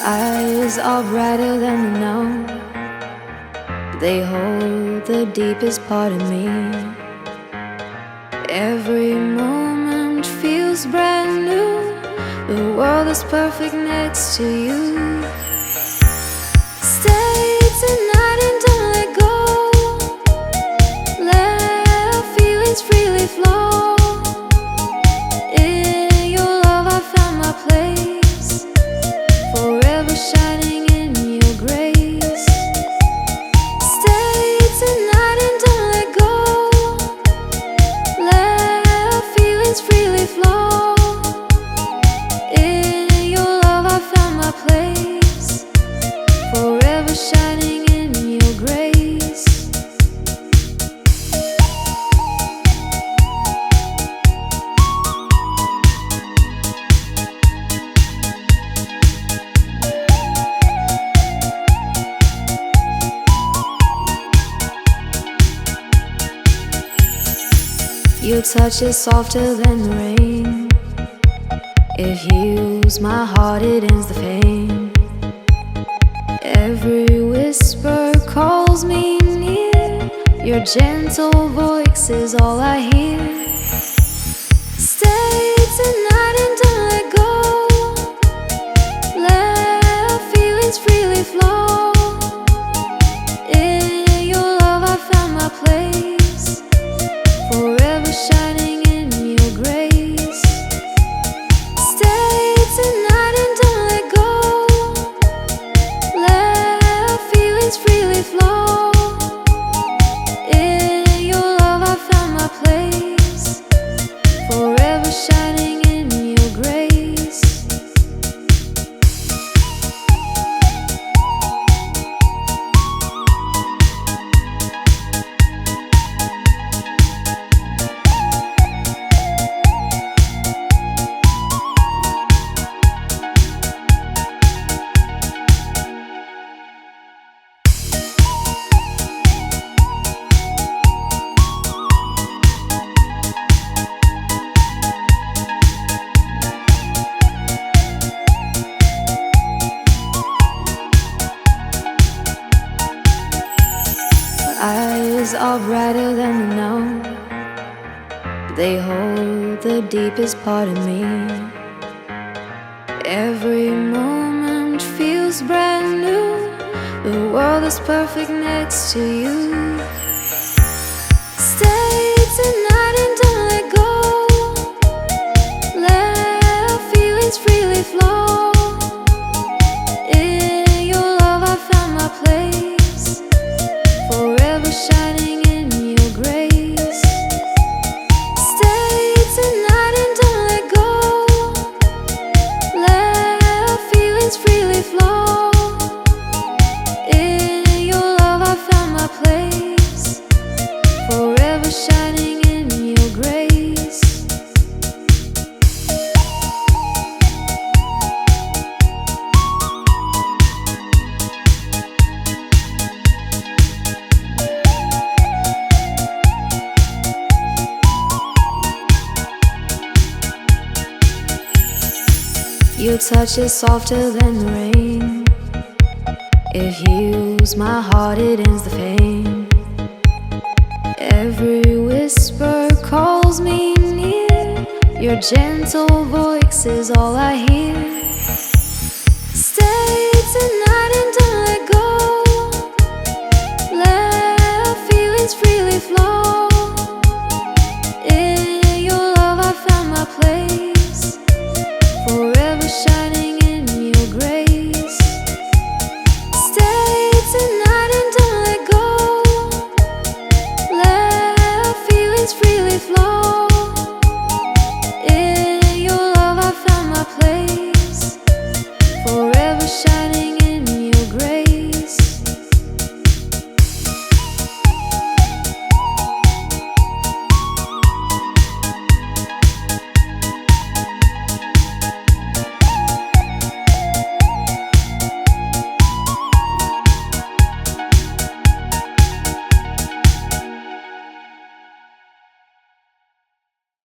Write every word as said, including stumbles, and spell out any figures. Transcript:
Eyes are brighter than the know. They hold the deepest part of me. Every moment feels brand new. The world is perfect next to you. Stay tonight and don't let go. Let our feelings freely flow. In your love I found my place, forever shining in your grace. Stay tonight and don't let go. Let our feelings freely flow. In your love I found my place, forever shining in your grace. Your touch is softer than the rain. It heals my heart, it ends the pain. Every whisper calls me near. Your gentle voice is all I hear. Stay tonight and don't let go. Let our feelings freely flow. In your love I found my place, forever shining in your grace. Stay tonight and don't let go. Let our feelings freely flow. In your love I found my place, forever shining in your grace. Eyes are brighter than the know. They hold the deepest part of me. Every moment feels brand new. The world is perfect next to you. Stay tonight and don't let go. Let our feelings freely flow. In your love I found my place, forever shining in your grace. Stay tonight and don't let go. Let our feelings freely flow. In your love I found my place, forever shining in your grace. Your touch is softer than the rain. It heals my heart, it ends the pain. Every whisper calls me near. Your gentle voice is all I hear.